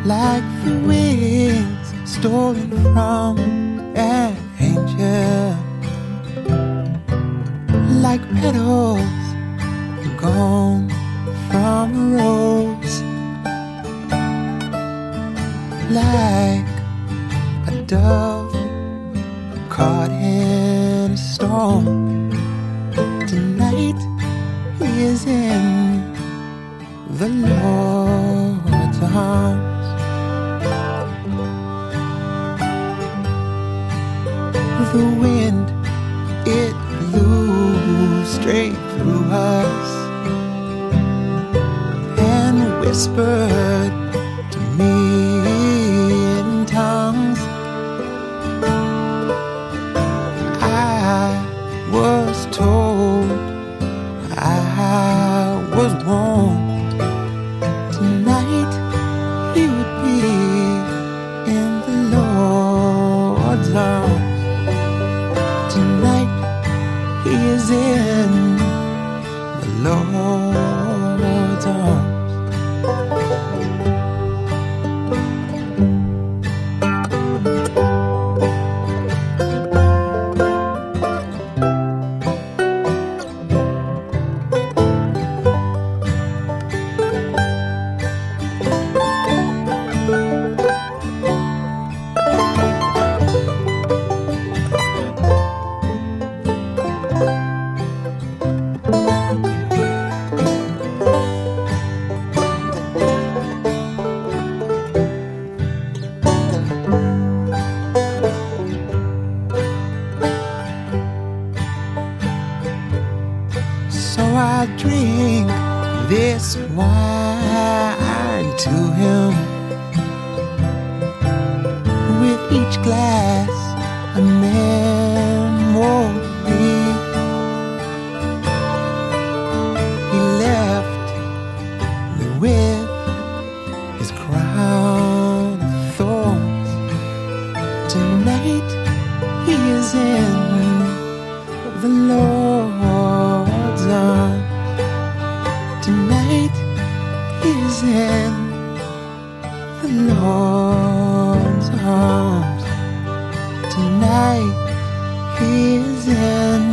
like the wings stolen from an angel, like petals gone from a rose, like a dove caught in a storm. Tonight he is in the Lord's arms. The wind, it blew straight through us and whispered to me in tongues. I was told, I was warned, tonight he would be in the Lord's arms. Tonight he is in the Lord's arms. So I drink this wine to him. With each glass a memory. He left me with his crown of thorns. Tonight he is in the Lord's arms. Tonight he is in the Lord's arms. Tonight he is in